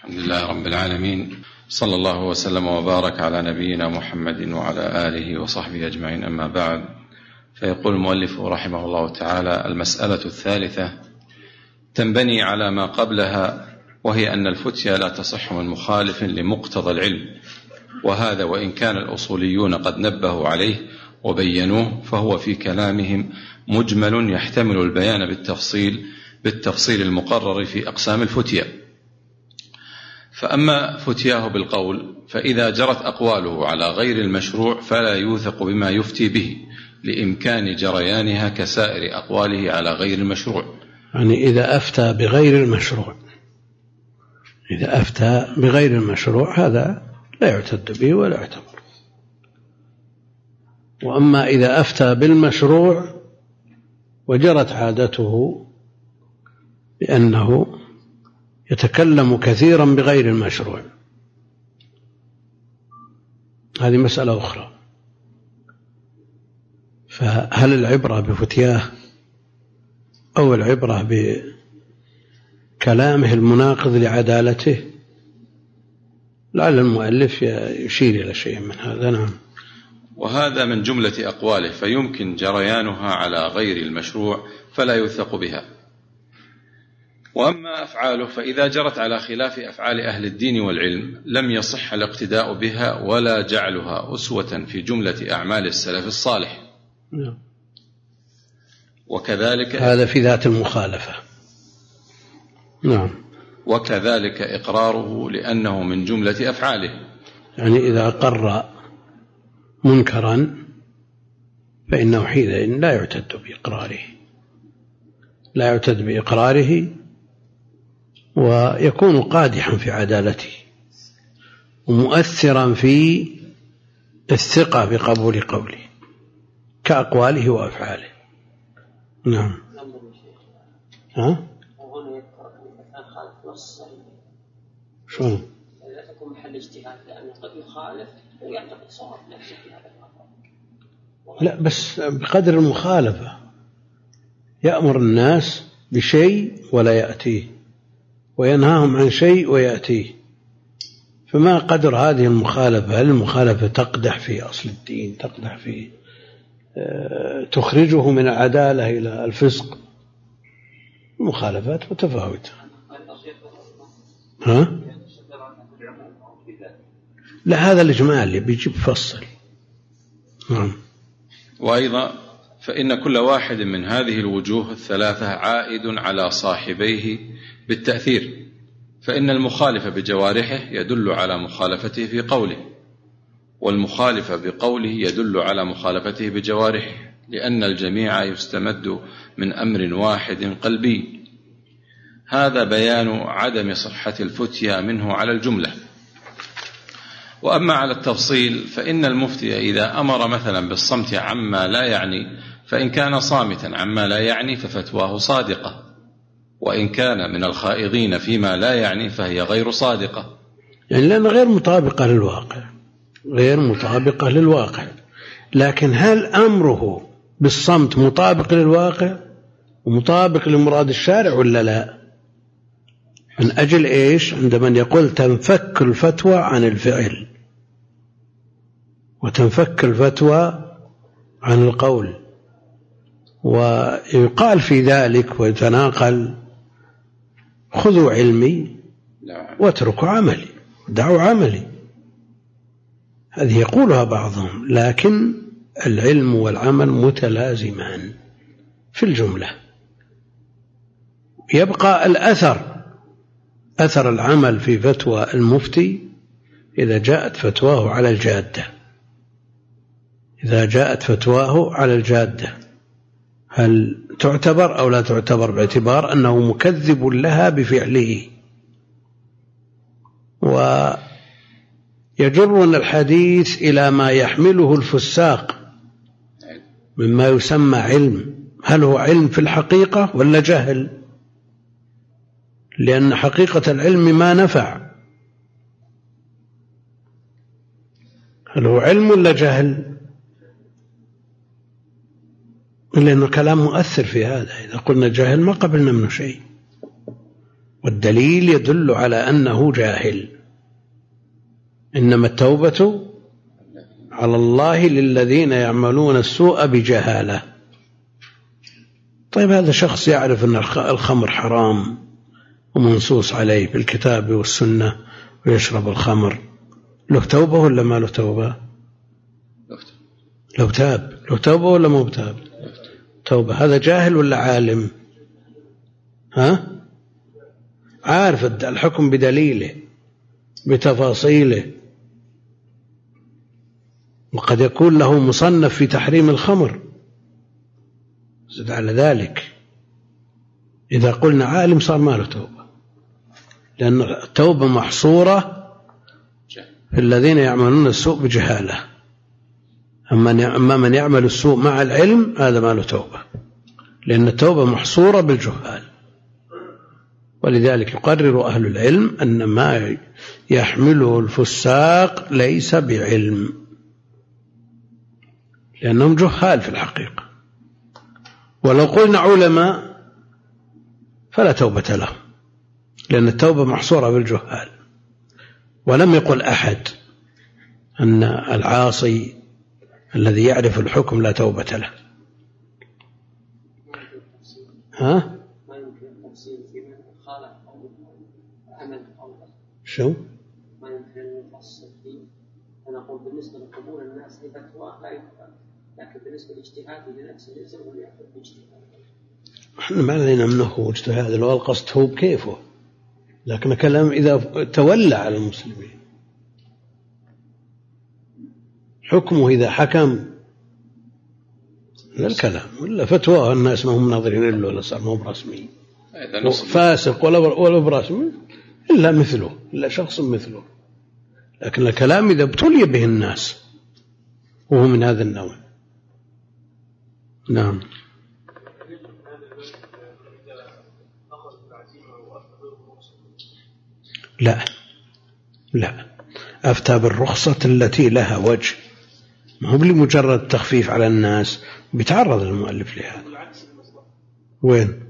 الحمد لله رب العالمين، صلى الله وسلم وبارك على نبينا محمد وعلى آله وصحبه أجمعين، أما بعد. فيقول المؤلف رحمه الله تعالى: المسألة الثالثة تنبني على ما قبلها، وهي أن الفتيا لا تصح من مخالف لمقتضى العلم، وهذا وإن كان الأصوليون قد نبهوا عليه وبينوه، فهو في كلامهم مجمل يحتمل البيان بالتفصيل المقرر في أقسام الفتيا. فأما فتياه بالقول فإذا جرت أقواله على غير المشروع فلا يوثق بما يفتي به، لإمكان جريانها كسائر أقواله على غير المشروع. يعني إذا أفتى بغير المشروع هذا لا يعتد به ولا يعتبر. وأما إذا أفتى بالمشروع وجرت عادته بأنه يتكلم كثيرا بغير المشروع، هذه مسألة أخرى. فهل العبرة بفتياه أو العبرة بكلامه المناقض لعدالته؟ لعل المؤلف يشير إلى شيء من هذا. نعم. وهذا من جملة أقواله، فيمكن جريانها على غير المشروع فلا يوثق بها. وأما أفعاله فإذا جرت على خلاف أفعال أهل الدين والعلم لم يصح الاقتداء بها ولا جعلها أسوة في جملة أعمال السلف الصالح. وكذلك هذا في ذات المخالفة. نعم. وكذلك إقراره لأنه من جملة أفعاله، يعني إذا أقر منكرا فإنه حينئذ لا يعتد بإقراره ويكون قادحا في عدالته ومؤثرا في الثقة بقبول قوله كأقواله وأفعاله. نعم. شلون؟ لا تكون محل اجتهاد، لأنه قد يخالف ويعتقد صواب نفسه في هذا الأمر. لا، بس بقدر المخالفة يأمر الناس بشيء ولا يأتيه، وينهاهم عن شيء ويأتيه. فما قدر هذه المخالفة؟ هل المخالفة تقدح في أصل الدين، تقدح في تخرجه من العدالة إلى الفسق؟ المخالفات متفاوتة. لا، هذا الإجمال اللي بيجيب فصل. وأيضا فإن كل واحد من هذه الوجوه الثلاثة عائد على صاحبيه بالتأثير، فإن المخالف بجوارحه يدل على مخالفته في قوله، والمخالف بقوله يدل على مخالفته بجوارحه، لأن الجميع يستمد من أمر واحد قلبي. هذا بيان عدم صحة الفتيا منه على الجملة. وأما على التفصيل فإن المفتي إذا أمر مثلا بالصمت عما لا يعني، فإن كان صامتا عما لا يعني ففتواه صادقة، وإن كان من الخائضين فيما لا يعني فهي غير صادقة، يعني لأن غير مطابقة للواقع. لكن هل أمره بالصمت مطابق للواقع ومطابق لمراد الشارع ولا لا؟ من أجل إيش؟ عندما يقول تنفك الفتوى عن الفعل وتنفك الفتوى عن القول، ويقال في ذلك ويتناقل: خذوا علمي واتركوا عملي، دعوا عملي. هذه يقولها بعضهم، لكن العلم والعمل متلازمان في الجملة. يبقى أثر العمل في فتوى المفتي إذا جاءت فتواه على الجادة، هل تعتبر أو لا تعتبر، باعتبار أنه مكذب لها بفعله. ويجرون الحديث إلى ما يحمله الفساق مما يسمى علم. هل هو علم في الحقيقة ولا جهل؟ لأن حقيقة العلم ما نفع. هل هو علم ولا جهل؟ لأنه كلام مؤثر في هذا. إذا قلنا جهل ما قبلنا منه شيء. والدليل يدل على أنه جاهل. إنما التوبة على الله للذين يعملون السوء بجهالة. طيب هذا شخص يعرف أن الخمر حرام ومنصوص عليه بالكتاب والسنة ويشرب الخمر، له توبة ولا ما له توبة؟ لو تاب له توبة ولا مو بتاب؟ توبة. هذا جاهل ولا عالم؟ عارف الحكم بدليله بتفاصيله، وقد يكون له مصنف في تحريم الخمر. زد على ذلك إذا قلنا عالم صار ما له توبة، لأن التوبة محصورة في الذين يعملون السوء بجهالة. أما من يعمل السوء مع العلم هذا ما له توبة، لأن التوبة محصورة بالجهال. ولذلك يقرر أهل العلم أن ما يحمله الفساق ليس بعلم، لأنهم جهال في الحقيقة. ولو قلنا علماء فلا توبة لهم، لأن التوبة محصورة بالجهال. ولم يقل أحد أن العاصي الذي يعرف الحكم لا توبة له. ما يمكن التفصيل في من خالف أو عمل أو شو؟ ما يمكن أن نفصل فيه. أنا أقول بالنسبة لقبول الناس لفتوى لا يقبل، لكن بالنسبة لاجتهاده لنفسه يلزم أن يأخذ باجتهاده. احنا ما علينا منه اجتهاد، لو القصد هو بكيفه، لكن كلام إذا تولى على المسلمين حكمه إذا حكم للكلام، ولا فتوى الناس ما هم ناظرين إلا ولا صار ما هم رسمي، فاسق ولا برسمي إلا مثله، إلا شخص مثله. لكن الكلام إذا ابتلي به الناس وهو من هذا النوع. نعم. لا أفتى بالرخصة التي لها وجه، ما هو لمجرد التخفيف على الناس. بيتعرض المؤلف لهذا. وين؟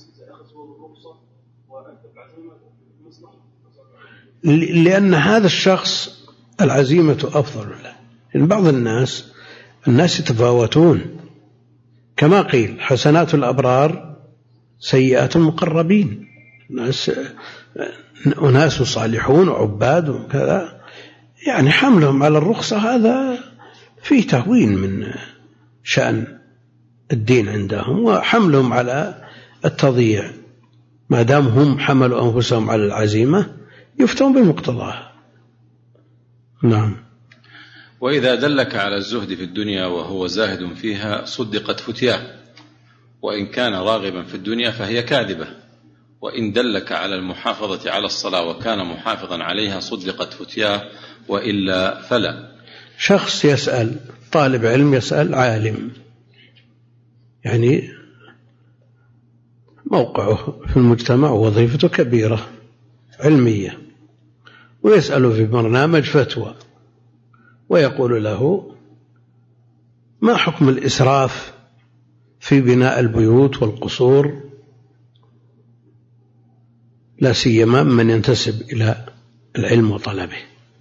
لأن هذا الشخص العزيمة أفضل له. لأن بعض الناس يتفاوتون، كما قيل حسنات الأبرار سيئات المقربين. أناس صالحون وعباد وكذا، يعني حملهم على الرخصة هذا فيه تهوين من شأن الدين عندهم، وحملهم على التضييع ما دام هم حملوا أنفسهم على العزيمة يفتون بمقتضاها. نعم. وإذا دلك على الزهد في الدنيا وهو زاهد فيها صدقت فتياه، وإن كان راغبا في الدنيا فهي كاذبة. وإن دلك على المحافظة على الصلاة وكان محافظا عليها صدقت فتياه، وإلا فلا. شخص يسأل، طالب علم يسأل عالم، يعني موقعه في المجتمع ووظيفته كبيرة علمية، ويسأل في برنامج فتوى ويقول له: ما حكم الإسراف في بناء البيوت والقصور، لا سيما من ينتسب إلى العلم وطلبه؟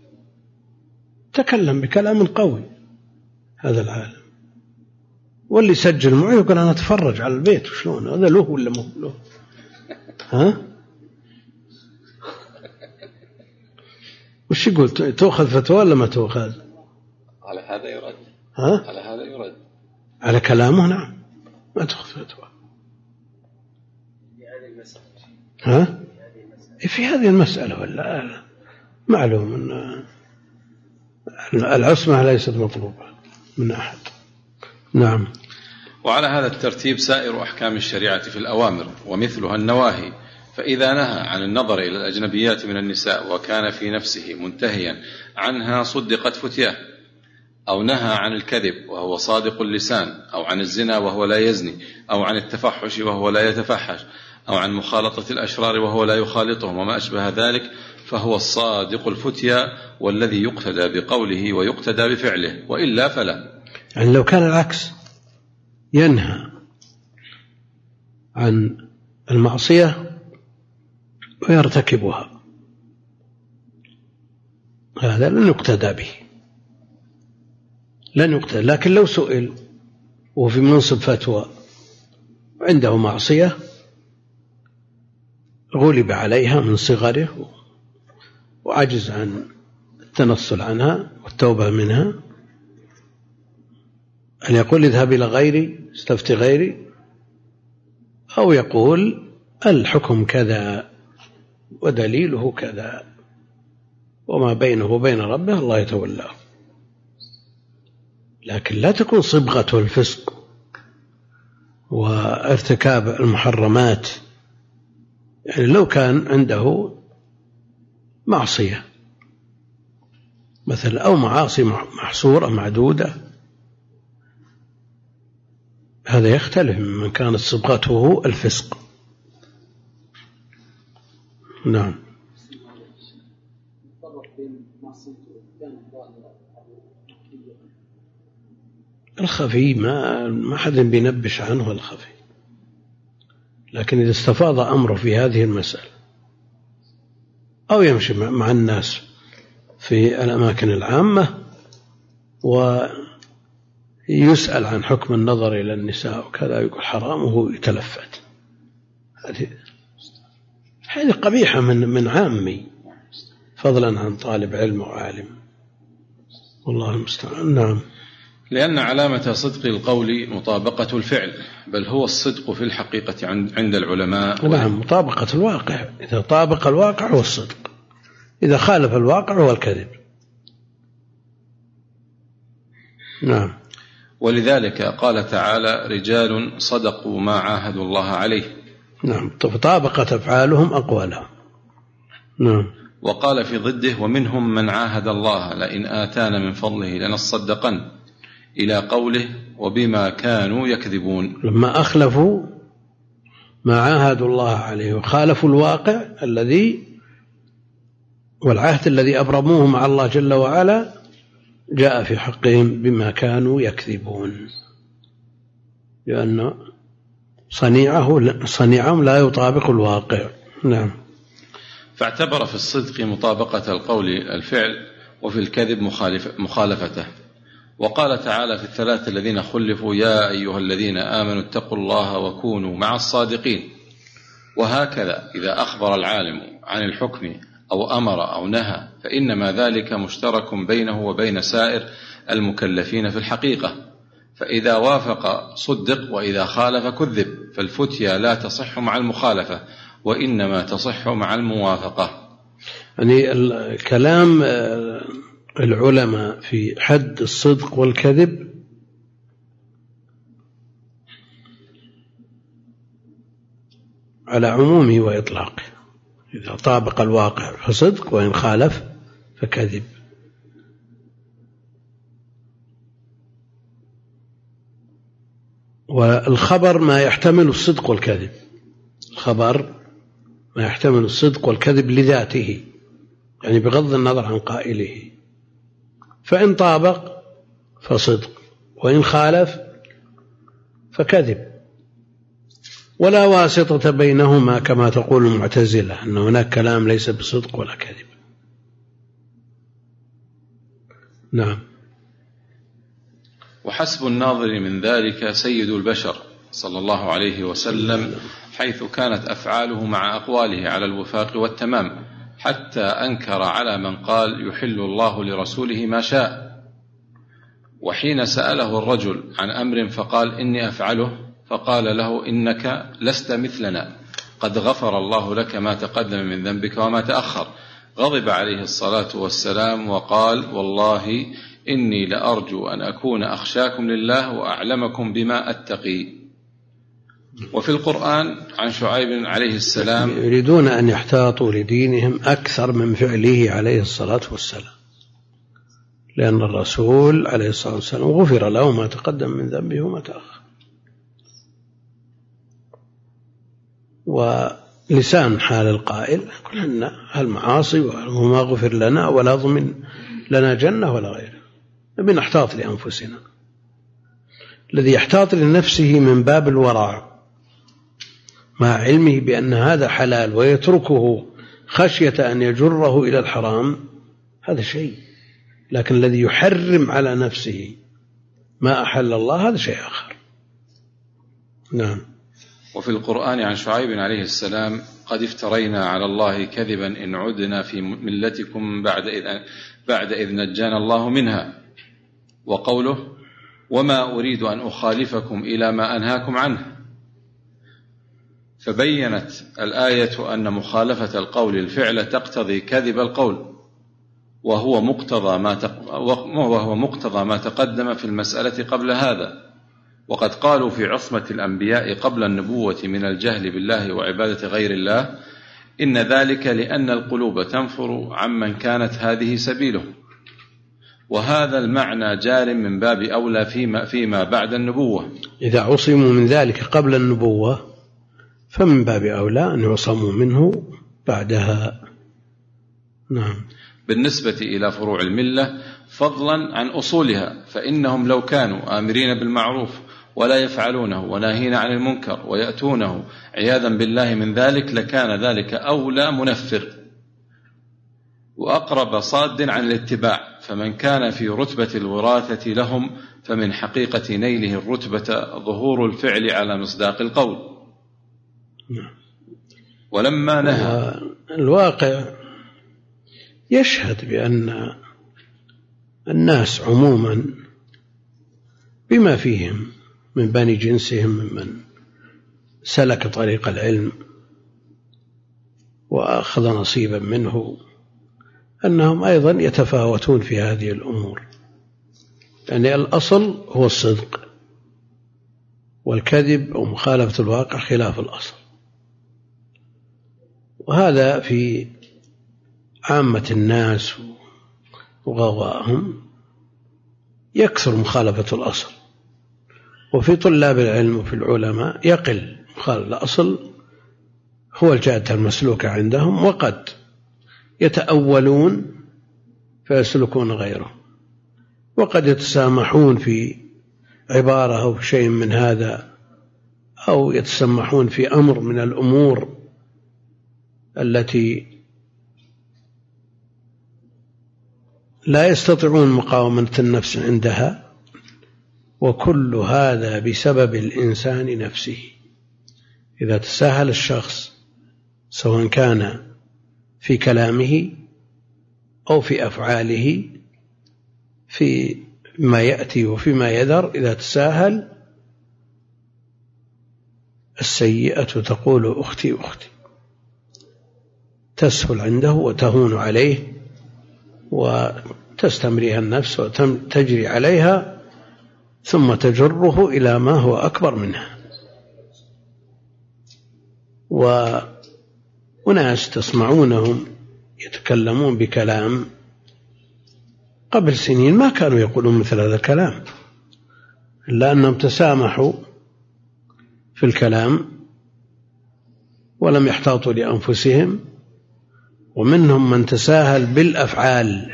تكلم بكلام قوي هذا العالم، واللي سجل معي يقول: أنا أتفرج على البيت وشلون هذا له ولا مو له. وش يقول؟ تأخذ فتوى ولا ما تأخذ؟ على هذا يرد. على هذا يرد على كلامه. نعم، ما تأخذ فتوى في هذه المسألة. ولا معلوم أن العصمة ليست مطلوبة من أحد. نعم. وعلى هذا الترتيب سائر أحكام الشريعة في الأوامر ومثلها النواهي. فإذا نهى عن النظر إلى الأجنبيات من النساء وكان في نفسه منتهيا عنها صدقت فتياه، أو نهى عن الكذب وهو صادق اللسان، أو عن الزنا وهو لا يزني، أو عن التفحش وهو لا يتفحش، أو عن مخالطة الأشرار وهو لا يخالطهم وما أشبه ذلك، فهو الصادق الفتيا والذي يقتدى بقوله ويقتدى بفعله، وإلا فلا. يعني لو كان العكس، ينهى عن المعصية ويرتكبها، هذا لن يقتدى به، لن يقتدى. لكن لو سئل وهو في منصب فتوى عنده معصية غلب عليها من صغره وعجز عن التنصل عنها والتوبة منها، أن يقول اذهب إلى غيري استفتي غيري، أو يقول الحكم كذا ودليله كذا وما بينه وبين ربه الله يتولاه. لكن لا تكون صبغته الفسق وارتكاب المحرمات. يعني لو كان عنده معصية مثلا أو معاصي محصورة معدودة، هذا يختلف ممن كانت صبغته الفسق. نعم. الخفي ما حد بينبش عنه الخفي، لكن إذا استفاض أمره في هذه المسألة أو يمشي مع الناس في الأماكن العامة ويسأل عن حكم النظر إلى النساء وكذا يقول حرام وهو يتلفت، هذه قبيحة من عامي فضلا عن طالب علم وعالم، والله المستعان. نعم. لأن علامة صدق القول مطابقة الفعل، بل هو الصدق في الحقيقة عند العلماء. نعم، مطابقة الواقع. إذا طابق الواقع هو الصدق، إذا خالف الواقع هو الكذب. نعم. ولذلك قال تعالى رجال صدقوا ما عاهدوا الله عليه. نعم، فطابقت أفعالهم أقوالهم. نعم. وقال في ضده ومنهم من عاهد الله لئن آتانا من فضله لنصدقن، إلى قوله وبما كانوا يكذبون. لما أخلفوا ما عاهدوا الله عليه وخالفوا الواقع الذي والعهد الذي أبرموه مع الله جل وعلا، جاء في حقهم بما كانوا يكذبون، لأن صنيعهم لا يطابق الواقع. نعم. فاعتبر في الصدق مطابقة القول الفعل، وفي الكذب مخالفته. وقال تعالى في الثلاثة الذين خلفوا يا أيها الذين آمنوا اتقوا الله وكونوا مع الصادقين. وهكذا إذا أخبر العالم عن الحكم أو أمر أو نهى فإنما ذلك مشترك بينه وبين سائر المكلفين في الحقيقة، فإذا وافق صدق وإذا خالف كذب، فالفتيا لا تصح مع المخالفة وإنما تصح مع الموافقة. يعني كلام العلماء في حد الصدق والكذب على عمومه وإطلاقه، إذا طابق الواقع فصدق وإن خالف فكذب. والخبر ما يحتمل الصدق والكذب، الخبر ما يحتمل الصدق والكذب لذاته، يعني بغض النظر عن قائله، فإن طابق فصدق وإن خالف فكذب، ولا واسطة بينهما كما تقول المعتزلة أن هناك كلام ليس بصدق ولا كذب. نعم. وحسب الناظر من ذلك سيد البشر صلى الله عليه وسلم، حيث كانت أفعاله مع أقواله على الوفاق والتمام، حتى أنكر على من قال يحل الله لرسوله ما شاء. وحين سأله الرجل عن أمر فقال إني أفعله، فقال له إنك لست مثلنا، قد غفر الله لك ما تقدم من ذنبك وما تأخر. غضب عليه الصلاة والسلام وقال والله إني لأرجو أن أكون أخشاكم لله وأعلمكم بما أتقي. وفي القرآن عن شعيب عليه السلام يريدون أن يحتاطوا لدينهم أكثر من فعله عليه الصلاة والسلام، لأن الرسول عليه الصلاة والسلام غفر له ما تقدم من ذنبه وما تأخر. ولسان حال القائل كلنا المعاصي وما غفر لنا ولا ضمن لنا جنة ولا غيره، نبي نحتاط لأنفسنا. الذي يحتاط لنفسه من باب الورع مع علمه بأن هذا حلال ويتركه خشية أن يجره إلى الحرام هذا شيء، لكن الذي يحرم على نفسه ما أحل الله هذا شيء آخر. نعم. وفي القرآن عن شعيب عليه السلام: قد افترينا على الله كذبا إن عدنا في ملتكم بعد إذ نجانا الله منها. وقوله: وما أريد أن أخالفكم إلى ما أنهاكم عنه. فبينت الآية أن مخالفة القول الفعل تقتضي كذب القول، وهو مقتضى ما تقدم في المسألة قبل هذا. وقد قالوا في عصمة الأنبياء قبل النبوة من الجهل بالله وعبادة غير الله: إن ذلك لأن القلوب تنفر عمن كانت هذه سبيله. وهذا المعنى جار من باب أولى فيما بعد النبوة. إذا عصموا من ذلك قبل النبوة فمن باب أولى أن يعصموا منه بعدها. نعم. بالنسبة إلى فروع الملة فضلا عن أصولها، فإنهم لو كانوا آمرين بالمعروف ولا يفعلونه وناهين عن المنكر ويأتونه عياذا بالله من ذلك لكان ذلك أولى منفر وأقرب صاد عن الاتباع. فمن كان في رتبة الوراثة لهم فمن حقيقة نيله الرتبة ظهور الفعل على مصداق القول. ولما نهى الواقع يشهد بأن الناس عموما بما فيهم من بني جنسهم ممن سلك طريق العلم وأخذ نصيبا منه أنهم أيضا يتفاوتون في هذه الأمور، يعني الأصل هو الصدق، والكذب أو مخالفة الواقع خلاف الأصل. وهذا في عامة الناس وغوائهم يكثر مخالفة الأصل، وفي طلاب العلم وفي العلماء يقل مخالفة الأصل، هو الجادة المسلوكة عندهم، وقد يتأولون فيسلكون غيره، وقد يتسامحون في عبارة أو شيء من هذا، أو يتسامحون في أمر من الأمور التي لا يستطيعون مقاومة النفس عندها، وكل هذا بسبب الإنسان نفسه. إذا تساهل الشخص سواء كان في كلامه أو في أفعاله في ما يأتي وفيما يذر، إذا تساهل السيئة تقول أختي أختي، تسهل عنده وتهون عليه وتستمريها النفس وتجري عليها ثم تجره إلى ما هو أكبر منها. وناس تسمعونهم يتكلمون بكلام قبل سنين ما كانوا يقولون مثل هذا الكلام، إلا أنهم تسامحوا في الكلام ولم يحتاطوا لأنفسهم، ومنهم من تساهل بالأفعال.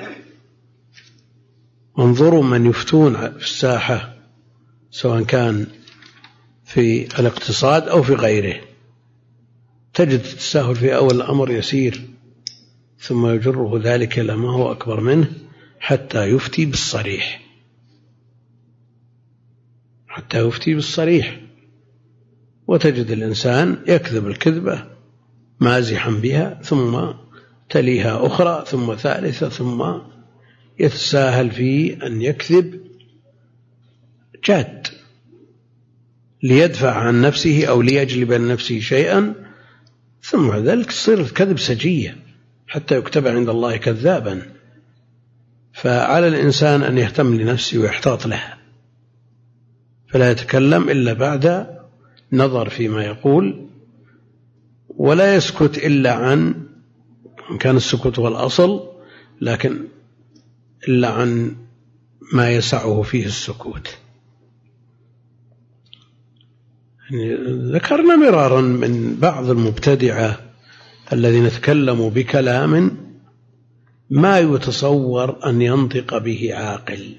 انظروا من يفتون في الساحة سواء كان في الاقتصاد أو في غيره، تجد التساهل في أول الأمر يسير ثم يجره ذلك إلى ما هو أكبر منه حتى يفتي بالصريح، وتجد الإنسان يكذب الكذبة مازحا بها ثم تليها أخرى ثم ثالثة، ثم يتساهل في أن يكذب جاد ليدفع عن نفسه أو ليجلب عن نفسه شيئا، ثم ذلك تصير الكذب سجية حتى يكتب عند الله كذابا. فعلى الإنسان أن يهتم لنفسه ويحتاط لها، فلا يتكلم إلا بعد نظر فيما يقول، ولا يسكت إلا عن، إن كان السكوت هو الأصل، لكن إلا عن ما يسعه فيه السكوت. يعني ذكرنا مرارا من بعض المبتدعة الذين تكلموا بكلام ما يتصور أن ينطق به عاقل،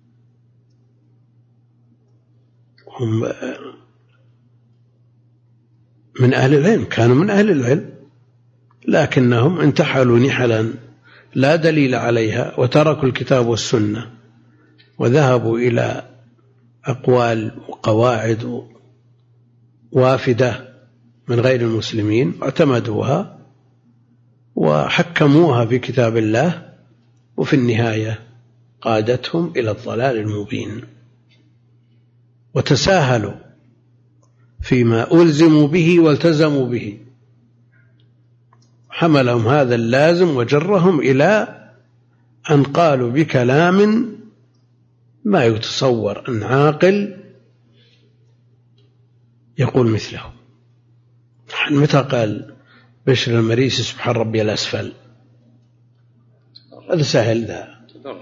هم من أهل العلم، كانوا من أهل العلم، لكنهم انتحلوا نحلا لا دليل عليها وتركوا الكتاب والسنة وذهبوا إلى أقوال وقواعد وافدة من غير المسلمين واعتمدوها وحكموها في كتاب الله، وفي النهاية قادتهم إلى الضلال المبين، وتساهلوا فيما ألزموا به والتزموا به، حملهم هذا اللازم وجرهم إلى أن قالوا بكلام ما يتصور أن عاقل يقول مثله. متى قال بشر المريسي سبحان ربي الأسفل؟ هذا سهل، ذا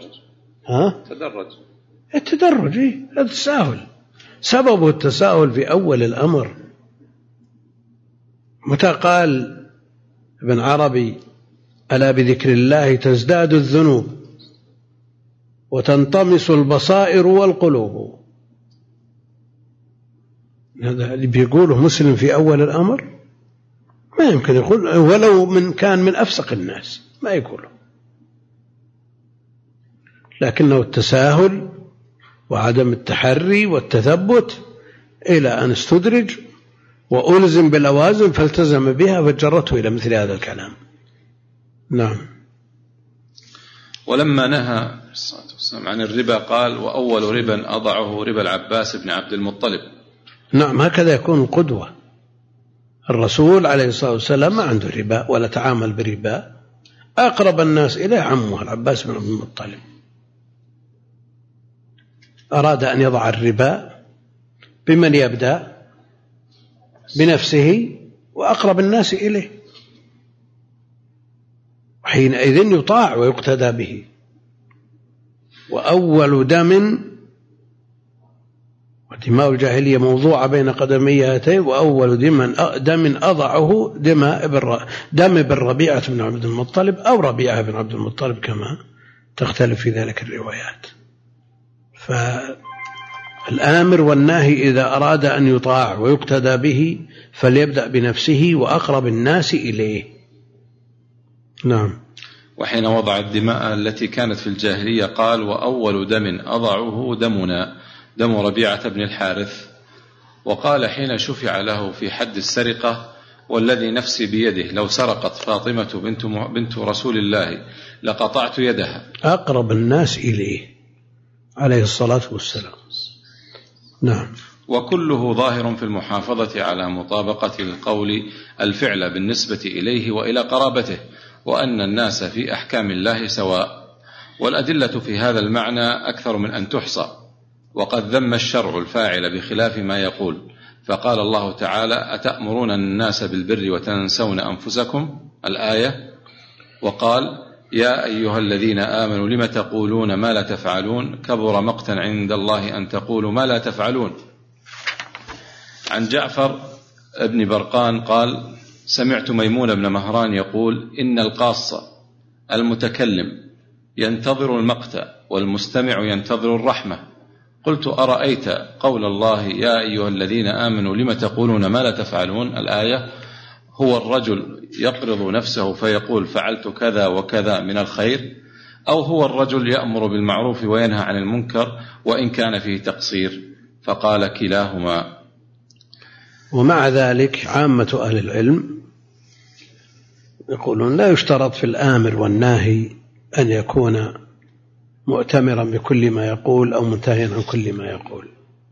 التدرج هذا التساهل، سببه التساهل في أول الأمر. متى قال ابن عربي ألا بذكر الله تزداد الذنوب وتنطمس البصائر والقلوب؟ هذا اللي بيقوله مسلم في أول الأمر ما يمكن يقول، ولو كان من أفسق الناس ما يقوله، لكنه التساهل وعدم التحري والتثبت إلى أن استدرج وألزم باللوازم فالتزم بها فجرته إلى مثل هذا الكلام. نعم. ولما نهى عن الربا قال وأول ربا أضعه ربا العباس بن عبد المطلب. نعم، هكذا يكون القدوة. الرسول عليه الصلاة والسلام ما عنده ربا ولا تعامل بربا، أقرب الناس إليه عمه العباس بن عبد المطلب، أراد أن يضع الربا بمن يبدأ؟ بنفسه وأقرب الناس إليه، وحينئذ يطاع ويقتدى به. وأول ودماء الجاهلية موضوعة بين قدمي هاتين، وأول دم أضعه دم بن ربيعة بن عبد المطلب أو ربيعة بن عبد المطلب كما تختلف في ذلك الروايات. فالآمر والناهي إذا أراد أن يطاع ويقتدى به فليبدأ بنفسه وأقرب الناس إليه. نعم. وحين وضع الدماء التي كانت في الجاهلية قال وأول دم أضعه دم ربيعة بن الحارث. وقال حين شفع له في حد السرقة والذي نفسي بيده لو سرقت فاطمة بنت رسول الله لقطعت يدها. أقرب الناس إليه عليه الصلاة والسلام. نعم. وكله ظاهر في المحافظة على مطابقة القول الفعل بالنسبة إليه وإلى قرابته، وأن الناس في أحكام الله سواء. والأدلة في هذا المعنى أكثر من أن تحصى، وقد ذم الشرع الفاعل بخلاف ما يقول، فقال الله تعالى أتأمرون الناس بالبر وتنسون أنفسكم الآية، وقال يا أيها الذين آمنوا لم تقولون ما لا تفعلون كبر مقتا عند الله أن تقولوا ما لا تفعلون. عن جعفر ابن برقان قال سمعت ميمون بن مهران يقول إن القاص المتكلم ينتظر المقت والمستمع ينتظر الرحمة. قلت أرأيت قول الله يا أيها الذين آمنوا لم تقولون ما لا تفعلون الآية، هو الرجل يقرض نفسه فيقول فعلت كذا وكذا من الخير، أو هو الرجل يأمر بالمعروف وينهى عن المنكر وإن كان فيه تقصير؟ فقال كلاهما. ومع ذلك عامة أهل العلم يقولون لا يشترط في الآمر والناهي أن يكون مؤتمرا بكل ما يقول أو منتهيا عن كل ما يقول،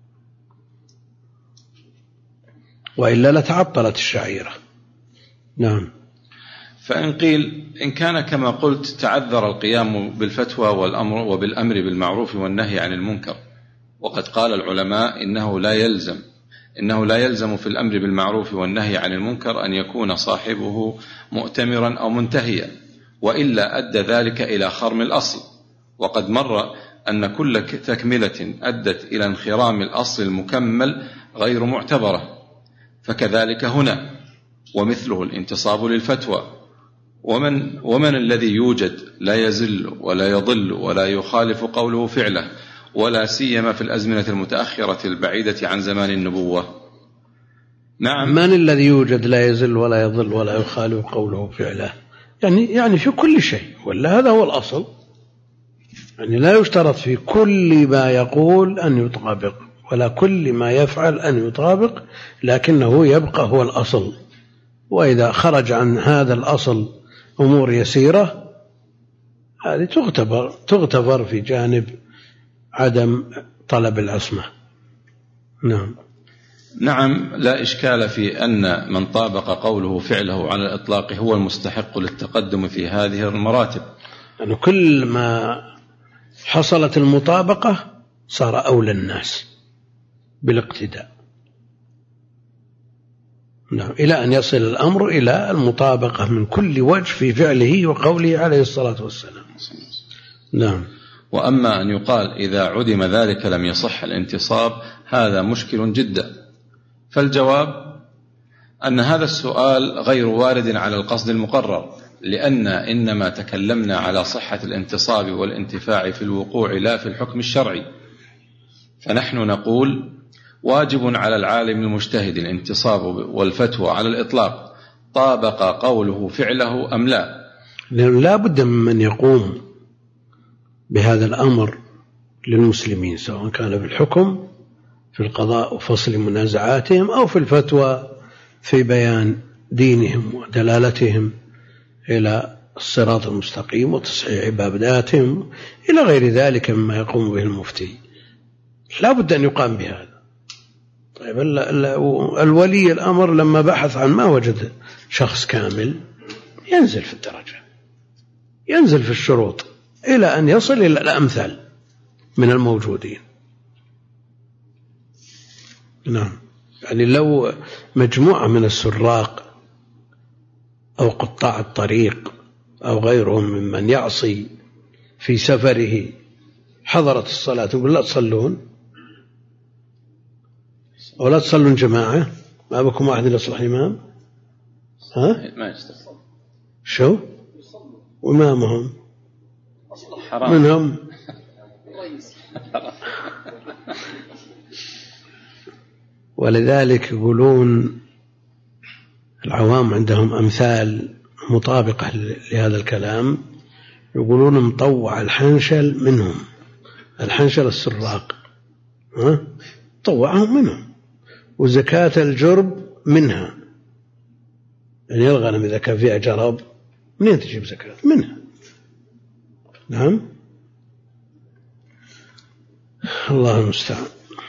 وإلا لتعطلت الشعيرة. نعم. فإن قيل إن كان كما قلت تعذر القيام بالفتوى وبالأمر بالمعروف والنهي عن المنكر، وقد قال العلماء إنه لا يلزم في الأمر بالمعروف والنهي عن المنكر أن يكون صاحبه مؤتمرا أو منتهيا، وإلا أدى ذلك إلى خرم الأصل. وقد مر أن كل تكملة أدت إلى انخرام الأصل المكمل غير معتبرة، فكذلك هنا، ومثله الانتصاب للفتوى. ومن الذي يوجد لا يزل ولا يضل ولا يخالف قوله فعله، ولا سيما في الأزمنة المتأخرة البعيدة عن زمان النبوة. نعم. من الذي يوجد لا يزل ولا يضل ولا يخالف قوله فعله؟ يعني في كل شيء، ولا هذا هو الأصل. يعني لا يشترط في كل ما يقول أن يطابق، ولا كل ما يفعل أن يطابق، لكنه يبقى هو الأصل. وإذا خرج عن هذا الأصل أمور يسيرة هذه تغتفر في جانب عدم طلب العصمة. نعم، لا إشكال في أن من طابق قوله فعله على الإطلاق هو المستحق للتقدم في هذه المراتب. يعني كل ما حصلت المطابقة صار أولى الناس بالاقتداء. إلى أن يصل الأمر إلى المطابقة من كل وجه في فعله وقوله عليه الصلاة والسلام. وأما أن يقال إذا عدم ذلك لم يصح الانتصاب، هذا مشكل جدا. فالجواب أن هذا السؤال غير وارد على القصد المقرر، لأن إنما تكلمنا على صحة الانتصاب والانتفاع في الوقوع لا في الحكم الشرعي. فنحن نقول واجب على العالم المجتهد الانتصاب والفتوى على الإطلاق، طابق قوله فعله أم لا. لأنه لا بد من يقوم بهذا الأمر للمسلمين، سواء كان في الحكم في القضاء وفصل منازعاتهم، أو في الفتوى في بيان دينهم ودلالتهم إلى الصراط المستقيم وتصحيح عباداتهم إلى غير ذلك مما يقوم به المفتي. لا بد أن يقام بهذا. طيب الولي الأمر لما بحث عن ما وجد شخص كامل ينزل في الدرجة، ينزل في الشروط إلى أن يصل إلى الأمثل من الموجودين. يعني لو مجموعة من السراق أو قطاع الطريق أو غيرهم ممن يعصي في سفره حضرت الصلاة يقول لا تصلون أو لا تصلون جماعة، ما بكم واحد يصلح الإمام؟ ما يستطيع. شو وإمامهم حرام منهم ولذلك يقولون العوام عندهم أمثال مطابقة لهذا الكلام، يقولون مطوع الحنشل منهم، الحنشل السراق طوعهم منهم، وزكاة الجرب منها. يعني الغنم إذا كان فيها جرب منين تجيب زكاة؟ منها. نعم، الله المستعان.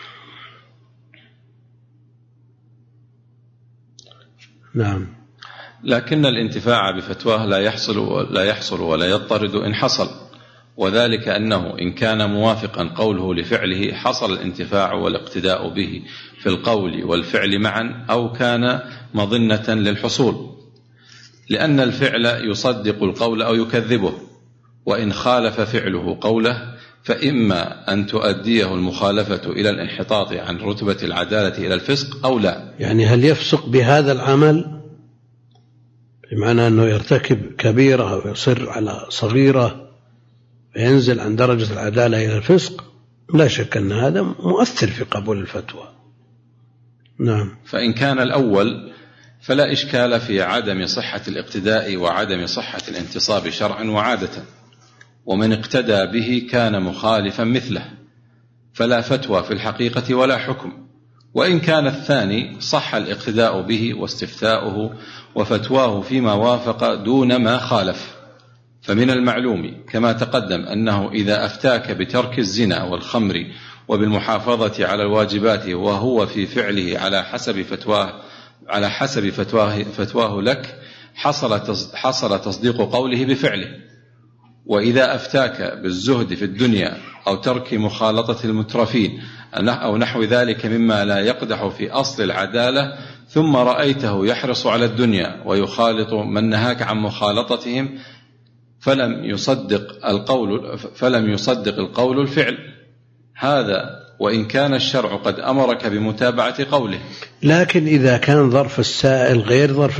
نعم. لكن الانتفاع بفتواه لا يحصل ولا يضطرد إن حصل، وذلك أنه إن كان موافقا قوله لفعله حصل الانتفاع والاقتداء به في القول والفعل معا، أو كان مظنة للحصول، لأن الفعل يصدق القول أو يكذبه، وإن خالف فعله قوله فإما أن تؤديه المخالفة إلى الانحطاط عن رتبة العدالة إلى الفسق أو لا. يعني هل يفسق بهذا العمل بمعنى أنه يرتكب كبيرة ويصر على صغيرة وينزل عن درجة العدالة إلى الفسق؟ لا شك أن هذا مؤثر في قبول الفتوى. نعم. فإن كان الأول فلا إشكال في عدم صحة الاقتداء وعدم صحة الانتصاب شرعا وعادة، ومن اقتدى به كان مخالفا مثله، فلا فتوى في الحقيقة ولا حكم. وإن كان الثاني صح الاقتداء به واستفتاؤه وفتواه فيما وافق دون ما خالف. فمن المعلوم كما تقدم أنه إذا أفتاك بترك الزنا والخمر وبالمحافظة على الواجبات وهو في فعله على حسب فتواه لك حصل تصديق قوله بفعله. وإذا أفتاك بالزهد في الدنيا أو ترك مخالطة المترفين أو نحو ذلك مما لا يقدح في أصل العدالة، ثم رأيته يحرص على الدنيا ويخالط من نهاك عن مخالطتهم، فلم يصدق القول الفعل، هذا وإن كان الشرع قد أمرك بمتابعة قوله. لكن إذا كان ظرف السائل غير ظرف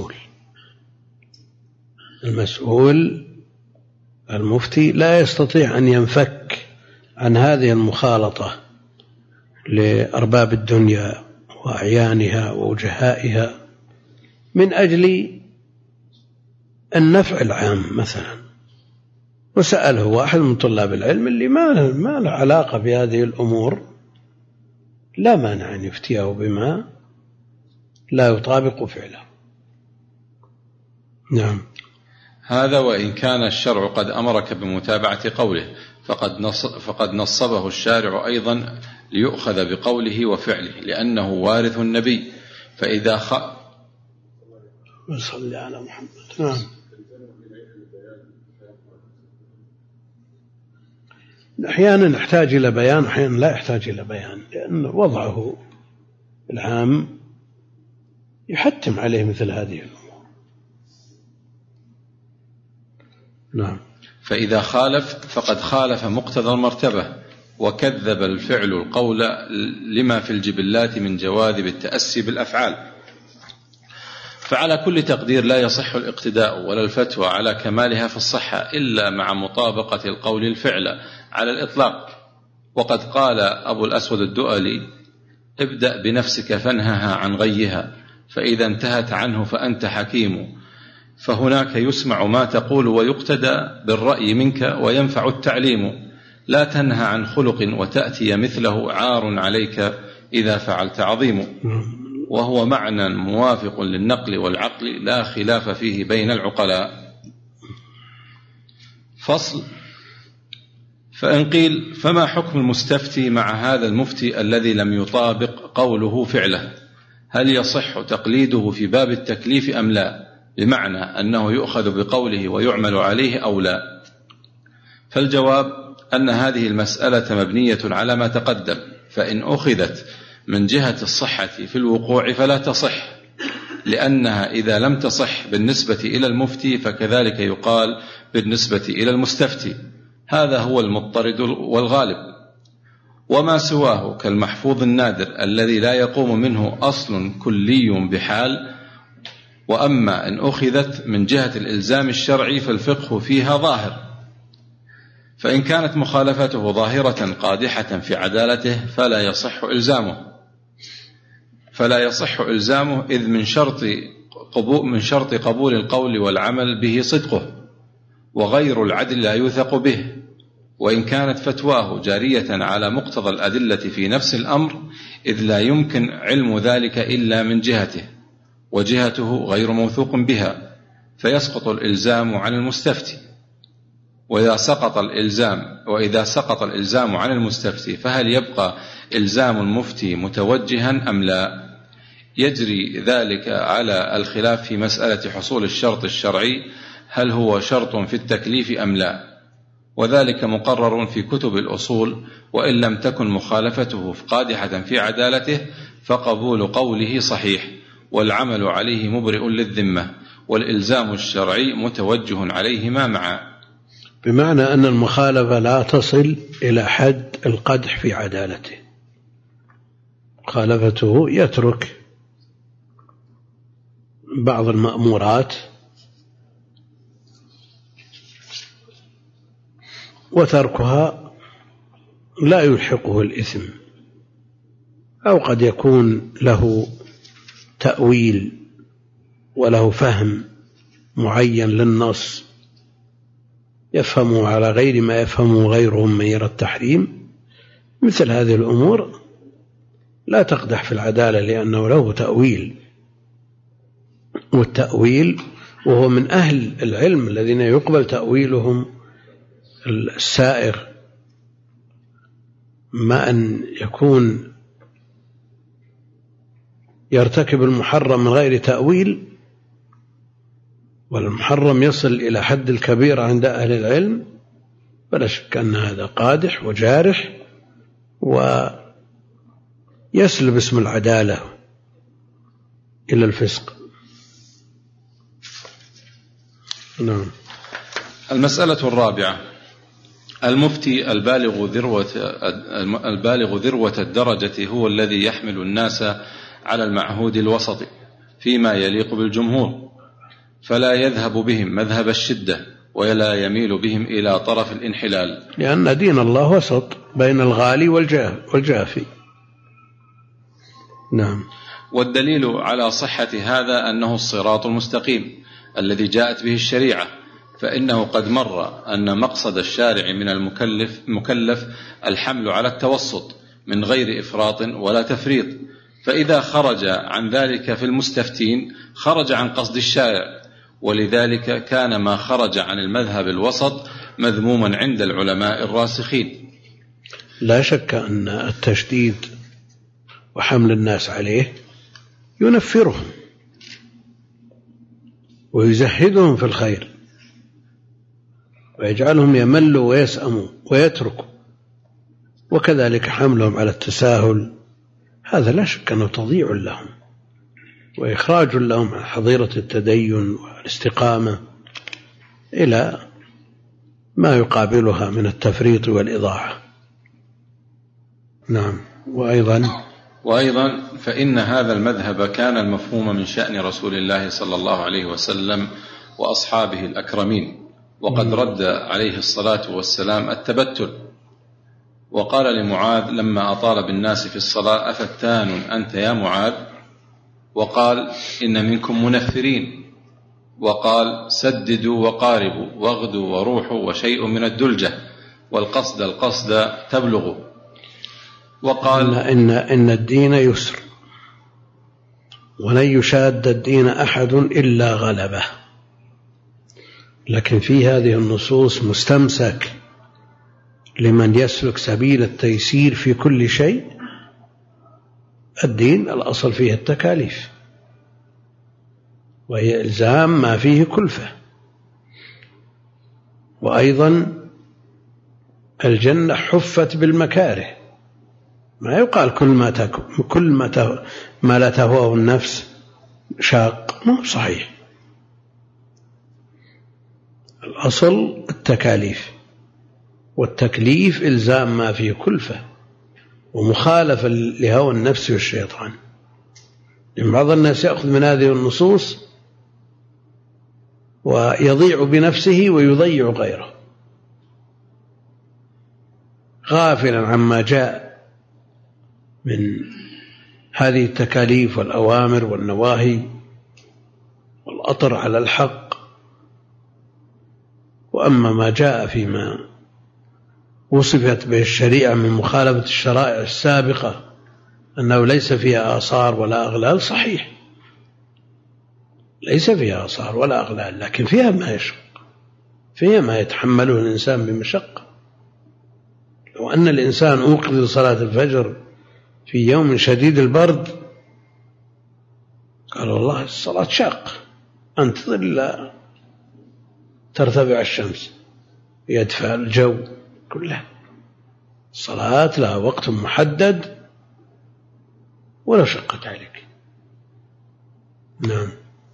المسؤول المفتي لا يستطيع أن ينفك عن هذه المخالطة لأرباب الدنيا وأعيانها ووجهائها من أجل النفع العام مثلا، وسأله واحد من طلاب العلم اللي ما له علاقة بهذه الأمور، لا مانع أن يفتيه بما لا يطابق فعله. نعم. هذا وإن كان الشرع قد أمرك بمتابعة قوله فقد نصبه الشارع أيضا ليؤخذ بقوله وفعله، لأنه وارث النبي. فإذا صلى على محمد. نعم. أحيانا نحتاج إلى بيان، أحيانا لا يحتاج إلى بيان، لأن وضعه العام يحتم عليه مثل هذه الأمور. نعم. فإذا خالف فقد خالف مقتضى المرتبة، وكذب الفعل القول لما في الجبلات من جواذب التأسي بالأفعال. فعلى كل تقدير لا يصح الاقتداء ولا الفتوى على كمالها في الصحة إلا مع مطابقة القول الفعل على الإطلاق. وقد قال أبو الأسود الدؤلي: ابدأ بنفسك فانهها عن غيها، فإذا انتهت عنه فأنت حكيم. فهناك يسمع ما تقول ويقتدى بالرأي منك وينفع التعليم. لا تنهى عن خلق وتأتي مثله عار عليك إذا فعلت عظيم. وهو معنى موافق للنقل والعقل لا خلاف فيه بين العقلاء. فصل. فإن قيل: فما حكم المستفتي مع هذا المفتي الذي لم يطابق قوله فعله؟ هل يصح تقليده في باب التكليف أم لا؟ بمعنى أنه يؤخذ بقوله ويعمل عليه أو لا؟ فالجواب أن هذه المسألة مبنية على ما تقدم، فإن أخذت من جهة الصحة في الوقوع فلا تصح، لأنها إذا لم تصح بالنسبة إلى المفتي فكذلك يقال بالنسبة إلى المستفتي. هذا هو المضطرد والغالب. وما سواه كالمحفوظ النادر الذي لا يقوم منه أصل كلي بحال. وأما إن أخذت من جهة الإلزام الشرعي فالفقه فيها ظاهر، فإن كانت مخالفته ظاهرة قادحة في عدالته فلا يصح إلزامه إذ من شرط قبول القول والعمل به صدقه، وغير العدل لا يوثق به. وإن كانت فتواه جارية على مقتضى الأدلة في نفس الأمر إذ لا يمكن علم ذلك إلا من جهته، وجهته غير موثوق بها، فيسقط الإلزام عن المستفتي. وإذا سقط الإلزام عن المستفتي فهل يبقى إلزام المفتي متوجها أم لا؟ يجري ذلك على الخلاف في مسألة حصول الشرط الشرعي، هل هو شرط في التكليف أم لا؟ وذلك مقرر في كتب الأصول. وإن لم تكن مخالفته قادحة في عدالته فقبول قوله صحيح، والعمل عليه مبرئ للذمة، والإلزام الشرعي متوجه عليهما معا. بمعنى أن المخالفة لا تصل إلى حد القدح في عدالته. مخالفته يترك بعض المأمورات وتركها لا يلحقه الإثم، أو قد يكون له تأويل وله فهم معين للنص يفهمه على غير ما يفهمه غيرهم من يرى التحريم. مثل هذه الأمور لا تقدح في العدالة لأنه له تأويل، والتأويل وهو من أهل العلم الذين يقبل تأويلهم السائغ، ما أن يكون يرتكب المحرم من غير تأويل، والمحرم يصل إلى حد الكبيرة عند أهل العلم، فلا شك أن هذا قادح وجارح ويسلب اسم العدالة إلى الفسق. نعم. المسألة الرابعة: المفتي البالغ ذروة الدرجة هو الذي يحمل الناس على المعهود الوسط فيما يليق بالجمهور، فلا يذهب بهم مذهب الشدة ولا يميل بهم إلى طرف الانحلال، لأن دين الله وسط بين الغالي والجافي. نعم. والدليل على صحة هذا أنه الصراط المستقيم الذي جاءت به الشريعة، فإنه قد مر أن مقصد الشارع من المكلف الحمل على التوسط من غير إفراط ولا تفريط، فإذا خرج عن ذلك في المستفتين خرج عن قصد الشارع، ولذلك كان ما خرج عن المذهب الوسط مذموما عند العلماء الراسخين. لا شك أن التشديد وحمل الناس عليه ينفرهم ويزهدهم في الخير ويجعلهم يملوا ويسأموا ويتركوا، وكذلك حملهم على التساهل، هذا لا شك أنه تضييع لهم وإخراج لهم عن حظيرة التدين والاستقامة إلى ما يقابلها من التفريط والإضاعة. نعم. وأيضا فإن هذا المذهب كان المفهوم من شأن رسول الله صلى الله عليه وسلم وأصحابه الأكرمين، وقد رد عليه الصلاة والسلام التبتل، وقال لمعاذ لما أطال بالناس في الصلاة: أفتان أنت يا معاذ؟ وقال: إن منكم منفرين. وقال: سددوا وقاربوا واغدوا وروحوا وشيء من الدلجة والقصد تبلغوا. وقال: إن الدين يسر ولن يشاد الدين أحد إلا غلبه. لكن في هذه النصوص مستمسك لمن يسلك سبيل التيسير في كل شيء. الدين الأصل فيه التكاليف وهي إلزام ما فيه كلفة، وأيضا الجنة حفت بالمكاره، ما يقال كل ما لا تهواه النفس شاق، ما هو صحيح. الأصل التكاليف، والتكليف إلزام ما فيه كلفة ومخالفة لهوى النفس والشيطان. لأن بعض الناس يأخذ من هذه النصوص ويضيع بنفسه ويضيع غيره، غافلا عما جاء من هذه التكاليف والأوامر والنواهي والأطر على الحق. وأما ما جاء فيما وصفت به الشريعة من مخالفة الشرائع السابقة أنه ليس فيها آثار ولا أغلال، صحيح ليس فيها آثار ولا أغلال، لكن فيها ما يشق، فيها ما يتحمله الإنسان بمشقة. لو أن الإنسان أوقظ لصلاة الفجر في يوم شديد البرد قال والله الصلاة شاق، أنتظر إلا ترتفع الشمس يدفع الجو كله. الصلاة لها وقت محدد ولا شقت عليك. نعم.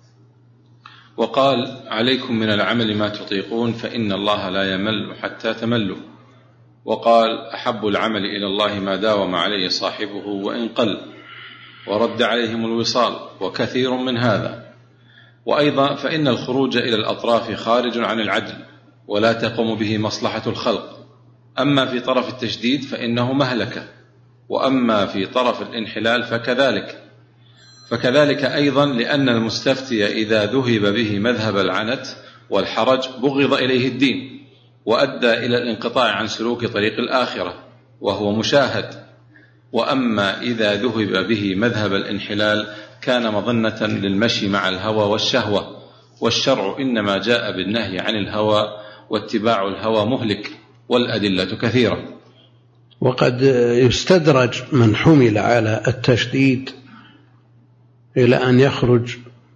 وقال: عليكم من العمل ما تطيقون فإن الله لا يمل حتى تملوا. وقال: أحب العمل إلى الله ما داوم عليه صاحبه وإن قل، ورد عليهم الوصال، وكثير من هذا. وأيضا فإن الخروج إلى الأطراف خارج عن العدل ولا تقوم به مصلحة الخلق. أما في طرف التشديد فإنه مهلكة، وأما في طرف الانحلال فكذلك أيضا، لأن المستفتي إذا ذهب به مذهب العنت والحرج بغض إليه الدين وأدى إلى الانقطاع عن سلوك طريق الآخرة وهو مشاهد. وأما إذا ذهب به مذهب الانحلال كان مظنة للمشي مع الهوى والشهوة، والشرع إنما جاء بالنهي عن الهوى، واتباع الهوى مهلك، والأدلة كثيرة. وقد يستدرج من حمل على التشديد إلى أن يخرج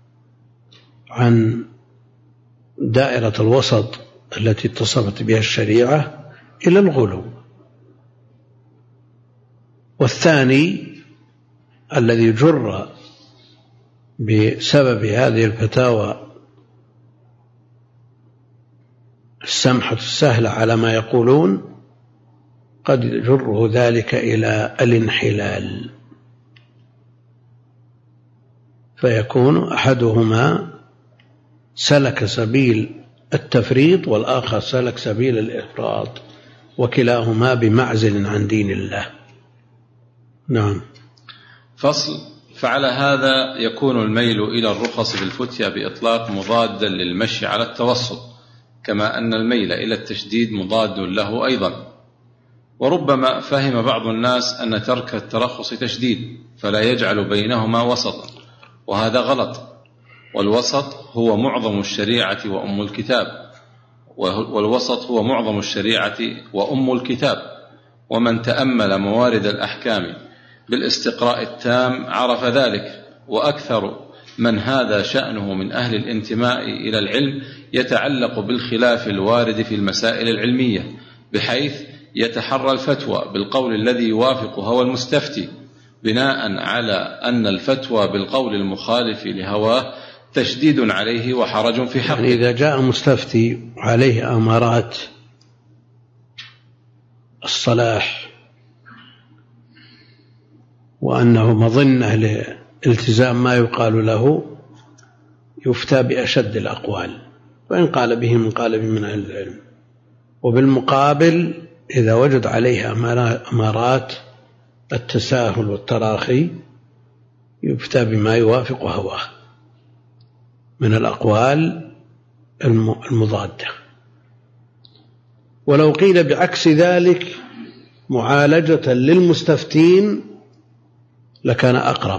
عن دائرة الوسط التي اتصفت بها الشريعة إلى الغلو. والثاني الذي جر بسبب هذه الفتاوى السمحة السهلة على ما يقولون قد يجره ذلك إلى الانحلال، فيكون أحدهما سلك سبيل التفريط والآخر سلك سبيل الإفراط، وكلاهما بمعزل عن دين الله. نعم. فصل: فعلى هذا يكون الميل إلى الرخص في الفتيا بإطلاق مضادا للمشي على التوسط، كما أن الميل إلى التشديد مضاد له أيضا. وربما فهم بعض الناس أن ترك الترخص تشديد فلا يجعل بينهما وسطا، وهذا غلط. والوسط هو معظم الشريعة وأم الكتاب، والوسط هو معظم الشريعة وأم الكتاب. ومن تأمل موارد الأحكام بالاستقراء التام عرف ذلك. وأكثر من هذا شأنه من أهل الانتماء إلى العلم يتعلق بالخلاف الوارد في المسائل العلمية، بحيث يتحرى الفتوى بالقول الذي يوافق هوى المستفتي، بناء على أن الفتوى بالقول المخالف لهواه تشديد عليه وحرج في حقه. يعني إذا جاء مستفتي عليه أمارات الصلاح وأنه مظنة لالتزام ما يقال له، يفتى بأشد الأقوال، وإن قال به من قال به من أهل العلم. وبالمقابل إذا وجد عليه أمارات التساهل والتراخي يفتى بما يوافق هواه من الأقوال المضادة. ولو قيل بعكس ذلك معالجة للمستفتين لكان أقرب.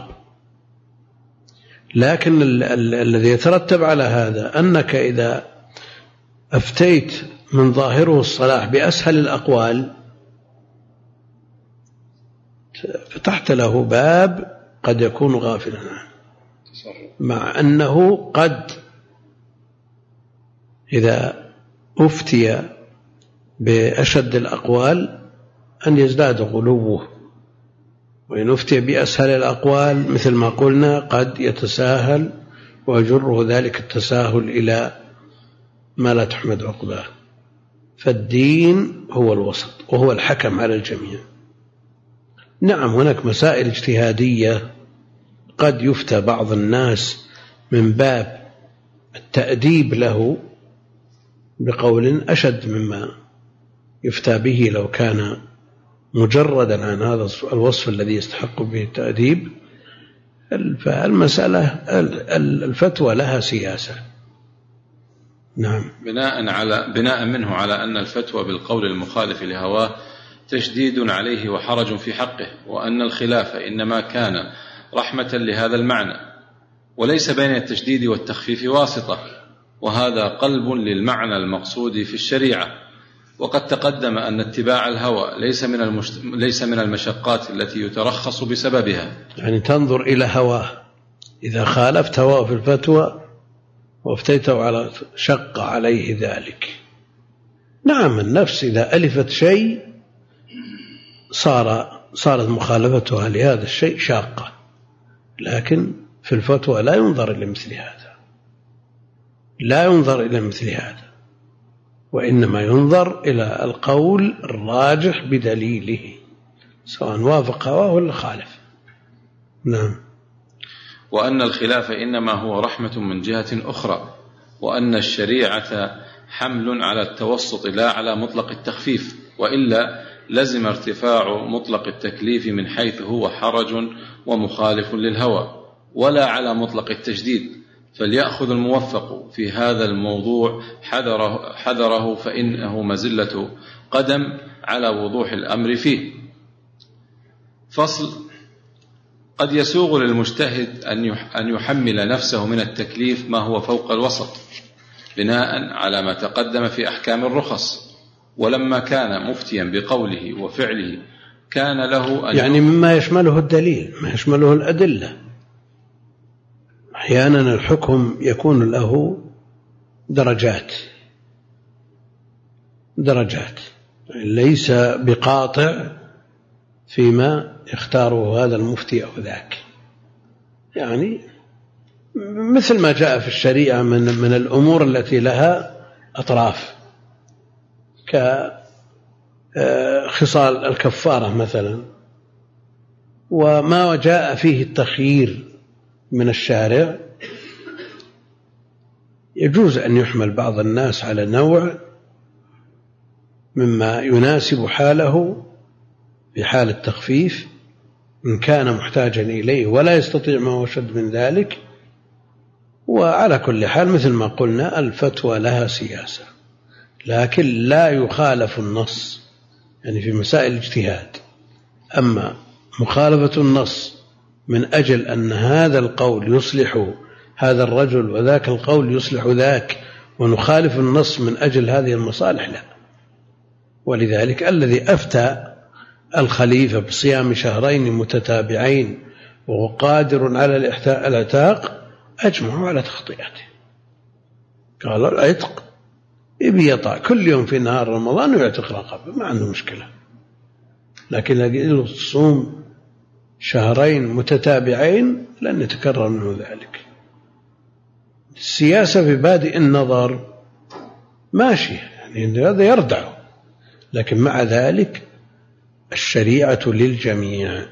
لكن الذي يترتب على هذا أنك إذا أفتيت من ظاهره الصلاح بأسهل الأقوال فتحت له باب قد يكون غافلا عنه، مع أنه قد إذا أفتي بأشد الأقوال أن يزداد غلوه، وإن أفتي بأسهل الأقوال مثل ما قلنا قد يتساهل ويجره ذلك التساهل إلى ما لا تحمد عقباه. فالدين هو الوسط وهو الحكم على الجميع. نعم هناك مسائل اجتهادية قد يفتى بعض الناس من باب التأديب له بقول أشد مما يفتى به لو كان مجردا عن هذا الوصف الذي يستحق به التأديب. فالمسألة الفتوى لها سياسة. نعم. بناء منه على أن الفتوى بالقول المخالف لهواه تشديد عليه وحرج في حقه، وأن الخلاف إنما كان رحمة لهذا المعنى، وليس بين التشديد والتخفيف واسطة، وهذا قلب للمعنى المقصود في الشريعة. وقد تقدم أن اتباع الهوى ليس من المشقات التي يترخص بسببها. يعني تنظر إلى هواه، إذا خالفت هواه في الفتوى وافتيته على شق عليه ذلك. نعم النفس إذا ألفت شيء صارت مخالفتها لهذا الشيء شاقة، لكن في الفتوى لا ينظر إلى مثل هذا، لا ينظر إلى مثل هذا، وإنما ينظر إلى القول الراجح بدليله سواء وافق هواه ولا خالف. نعم. وأن الخلاف إنما هو رحمة من جهة أخرى، وأن الشريعة حمل على التوسط لا على مطلق التخفيف، وإلا لزم ارتفاع مطلق التكليف من حيث هو حرج ومخالف للهوى، ولا على مطلق التشديد. فليأخذ الموفق في هذا الموضوع حذره فإنه مزلة قدم على وضوح الأمر فيه. فصل: قد يسوغ للمجتهد أن يحمل نفسه من التكليف ما هو فوق الوسط بناء على ما تقدم في أحكام الرخص، ولما كان مفتيا بقوله وفعله كان له أن يعني مما يشمله الدليل، ما يشمله الأدلة. أحيانا الحكم يكون له درجات ليس بقاطع فيما يختاره هذا المفتي أو ذاك. يعني مثل ما جاء في الشريعة من الأمور التي لها أطراف، كخصال الكفارة مثلا، وما جاء فيه التخيير من الشارع يجوز أن يحمل بعض الناس على نوع مما يناسب حاله في حال التخفيف إن كان محتاجا إليه ولا يستطيع ما هو أشد من ذلك. وعلى كل حال مثل ما قلنا الفتوى لها سياسة، لكن لا يخالف النص يعني في مسائل الاجتهاد. أما مخالفة النص من أجل أن هذا القول يصلح هذا الرجل وذاك القول يصلح ذاك ونخالف النص من أجل هذه المصالح لا. ولذلك الذي أفتى الخليفة بصيام شهرين متتابعين وهو قادر على العتاق أجمعوا على تخطئته، قالوا العتق يبي يطع كل يوم في نهار رمضان ويعتق رقبة ما عنده مشكلة، لكن لو تصوم شهرين متتابعين لن يتكرر منه ذلك. السياسة في بادئ النظر ماشية يعني هذا يردع، لكن مع ذلك الشريعة للجميع،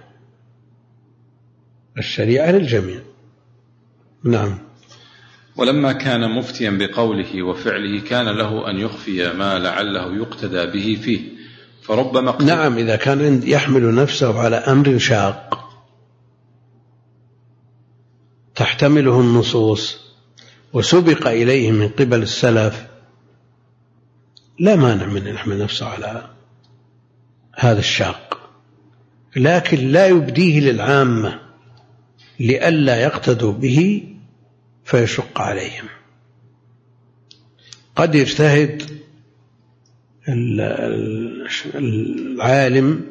الشريعة للجميع. نعم. ولما كان مفتيا بقوله وفعله كان له أن يخفي ما لعله يقتدى به فيه، فربما نعم إذا كان يحمل نفسه على أمر شاق تحتمله النصوص وسبق إليه من قبل السلف لا مانع من أن يحمل نفسه على هذا الشاق، لكن لا يبديه للعامة لئلا يقتدوا به فيشق عليهم. قد يجتهد العالم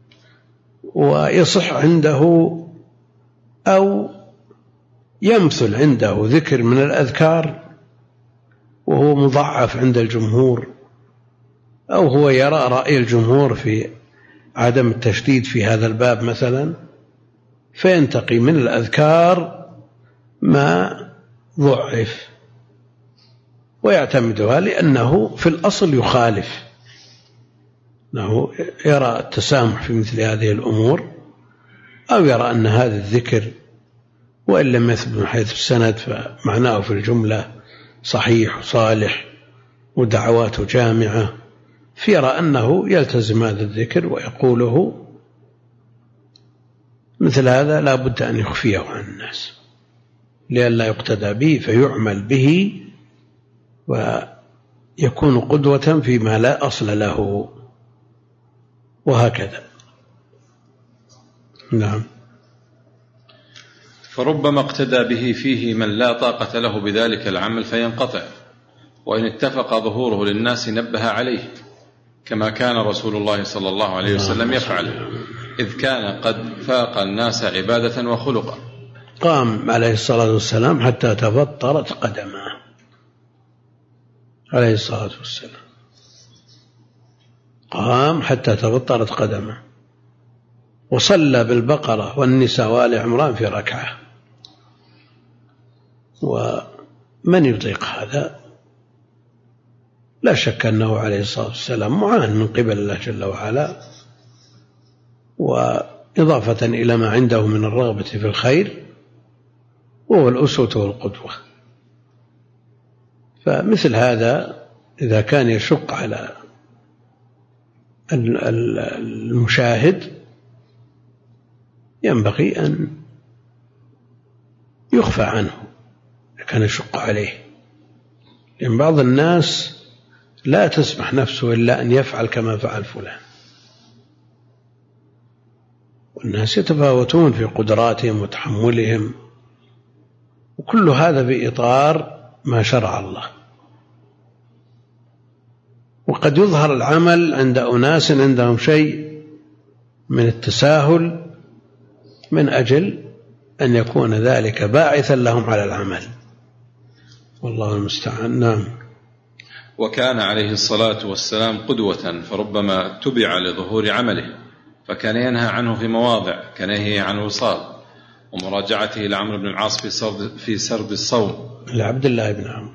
ويصح عنده أو يمثل عنده ذكر من الأذكار وهو مضعف عند الجمهور، أو هو يرى رأي الجمهور في عدم التشديد في هذا الباب مثلا، فينتقي من الأذكار ما ضعف ويعتمدها لأنه في الأصل يخالف، أنه يرى التسامح في مثل هذه الأمور، أو يرى أن هذا الذكر وإن لم يثبت من حيث السند فمعناه في الجملة صحيح وصالح ودعواته جامعة، فيرى أنه يلتزم هذا الذكر ويقوله. مثل هذا لا بد أن يخفيه عن الناس لئلا يقتدى به فيعمل به ويكون قدوة فيما لا أصل له، وهكذا. نعم. فربما اقتدى به فيه من لا طاقة له بذلك العمل فينقطع، وإن اتفق ظهوره للناس نبه عليه، كما كان رسول الله صلى الله عليه وسلم يفعل، إذ كان قد فاق الناس عبادة وخلقا. قام عليه الصلاة والسلام حتى تفطرت قدمه عليه الصلاة والسلام، قام حتى تفطرت قدمه، وصلى بالبقرة والنساء وآل عمران في ركعة. ومن يطيق هذا لا شك أنه عليه الصلاة والسلام معان من قبل الله جل وعلا، وإضافة إلى ما عنده من الرغبة في الخير، وهو الأسوة والقدوة. فمثل هذا إذا كان يشق على المشاهد ينبغي أن يخفى عنه كان يشق عليه، لأن بعض الناس لا تسمح نفسه إلا أن يفعل كما فعل فلان، والناس يتفاوتون في قدراتهم وتحملهم، وكل هذا بإطار ما شرع الله. وقد يظهر العمل عند أناس عندهم شيء من التساهل من أجل أن يكون ذلك باعثا لهم على العمل، والله المستعان. نعم. وكان عليه الصلاة والسلام قدوة، فربما تبع لظهور عمله، فكان ينهى عنه في مواضع كنهيه عن وصال ومراجعته لعمرو بن العاص في سرد الصوم. لعبد الله بن عمرو.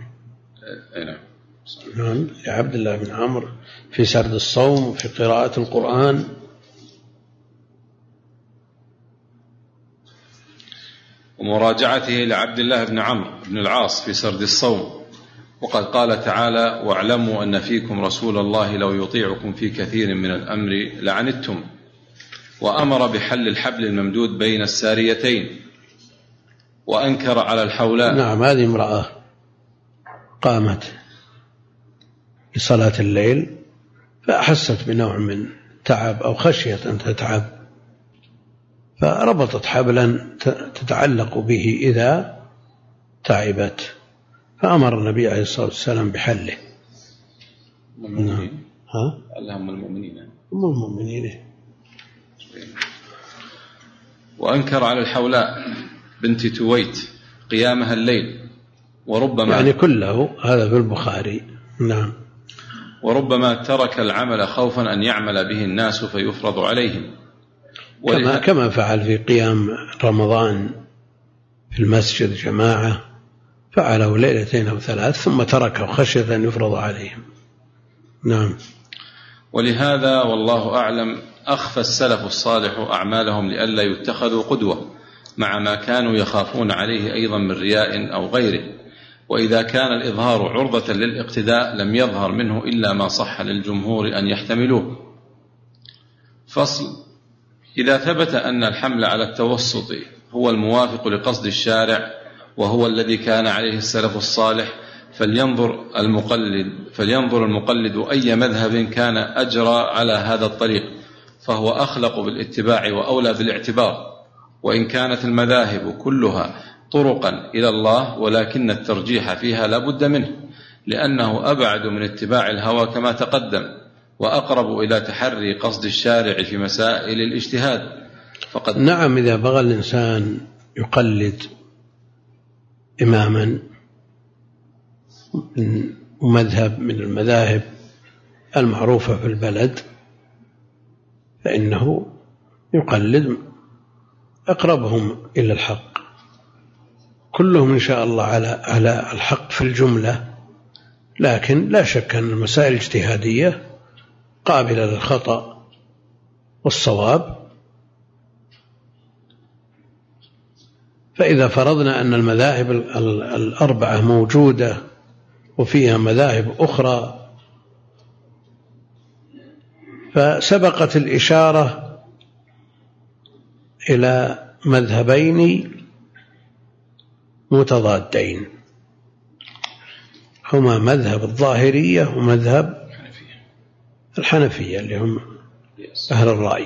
نعم، لعبد الله بن عمرو في سرد الصوم وفي قراءة القرآن. ومراجعته لعبد الله بن عمرو بن العاص في سرد الصوم. وقد قال تعالى: واعلموا أن فيكم رسول الله لو يطيعكم في كثير من الأمر لعنتم وأمر بحل الحبل الممدود بين الساريتين، وأنكر على الحولاء. نعم، هذه امرأة قامت لصلاة الليل فأحست بنوع من تعب أو خشيت أن تتعب، فربطت حبلا تتعلق به إذا تعبت، فأمر النبي عليه الصلاة والسلام بحله. اللهم المؤمنين. وأنكر على الحولاء بنت تويت قيامها الليل، وربما يعني كله هذا في البخاري. نعم. وربما ترك العمل خوفا أن يعمل به الناس فيفرض عليهم، كما فعل في قيام رمضان في المسجد جماعة، فعله ليلتين أو 3 ثم تركه خشية أن يفرض عليهم. نعم. ولهذا والله أعلم أخفى السلف الصالح أعمالهم لئلا يتخذوا قدوة، مع ما كانوا يخافون عليه أيضا من رياء أو غيره. وإذا كان الإظهار عرضة للاقتداء لم يظهر منه إلا ما صح للجمهور أن يحتملوه. فصل: إذا ثبت أن الحمل على التوسط هو الموافق لقصد الشارع وهو الذي كان عليه السلف الصالح، فلينظر المقلد أي مذهب كان أجرى على هذا الطريق، فهو أخلق بالاتباع وأولى بالاعتبار. وإن كانت المذاهب كلها طرقا إلى الله، ولكن الترجيح فيها لا بد منه، لأنه أبعد من اتباع الهوى كما تقدم، وأقرب إلى تحري قصد الشارع في مسائل الاجتهاد. نعم، إذا بغى الإنسان يقلد إماما مذهب من المذاهب المعروفة في البلد، فإنه يقلد أقربهم إلى الحق، كلهم إن شاء الله على الحق في الجملة، لكن لا شك أن المسائل الاجتهادية قابلة للخطأ والصواب. فإذا فرضنا أن المذاهب الأربعة موجودة وفيها مذاهب أخرى، فسبقت الإشارة إلى مذهبين متضادين، هما مذهب الظاهرية ومذهب الحنفية اللي هم أهل الرأي.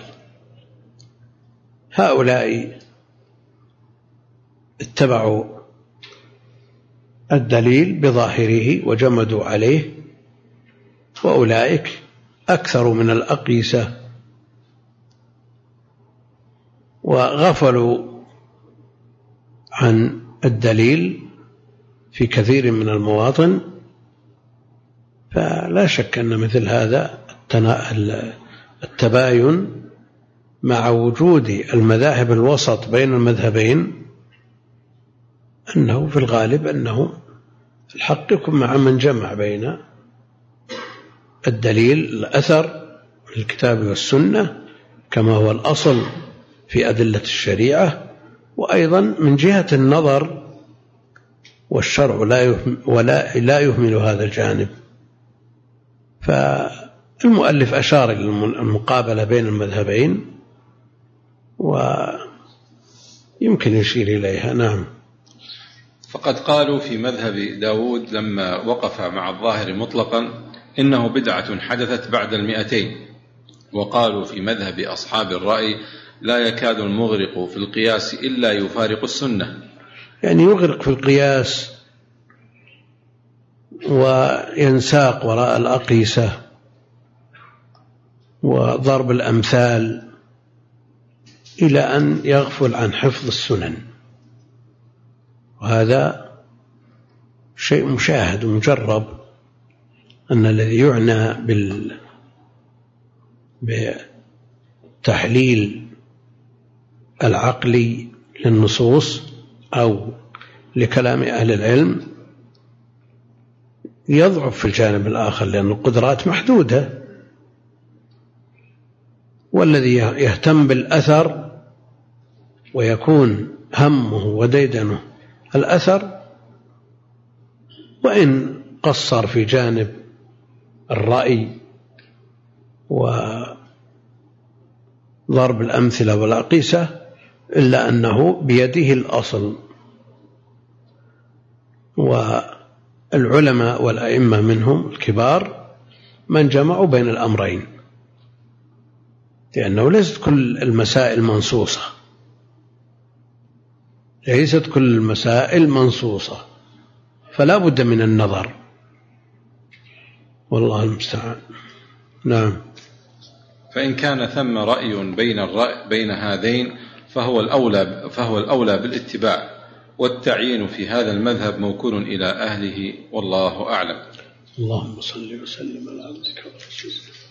هؤلاء اتبعوا الدليل بظاهره وجمدوا عليه، وأولئك أكثر من الأقيسة وغفلوا عن الدليل في كثير من المواطن. فلا شك أن مثل هذا التباين مع وجود المذاهب الوسط بين المذهبين أنه في الغالب أنه الحق يكون مع من جمع بين الدليل الأثر الكتاب والسنة كما هو الأصل في أدلة الشريعة، وأيضا من جهة النظر، والشرع لا يهمل هذا الجانب. فالمؤلف أشار إلى المقابلة بين المذهبين ويمكن يشير إليها. نعم. فقد قالوا في مذهب داود لما وقف مع الظاهر مطلقا إنه بدعة حدثت بعد 200، وقالوا في مذهب أصحاب الرأي لا يكاد المغرق في القياس إلا يفارق السنة، يعني يغرق في القياس وينساق وراء الأقيسة وضرب الأمثال إلى أن يغفل عن حفظ السنن، وهذا شيء مشاهد ومجرب، أن الذي يعنى بالتحليل العقلي للنصوص أو لكلام أهل العلم يضعف في الجانب الآخر، لأن القدرات محدودة، والذي يهتم بالأثر ويكون همه وديدنه الأثر، وإن قصر في جانب الرأي ضرب الأمثلة والأقيسة، إلا أنه بيده الأصل. والعلماء والأئمة منهم الكبار من جمعوا بين الأمرين، لأنه ليست كل المسائل منصوصة، ليست كل المسائل منصوصة، فلا بد من النظر، والله المستعان. نعم. فإن كان ثم رأي بين هذين فهو الأولى بالاتباع، والتعيين في هذا المذهب موكول إلى أهله، والله أعلم. اللهم صل وسلم على عبدك ورسولك.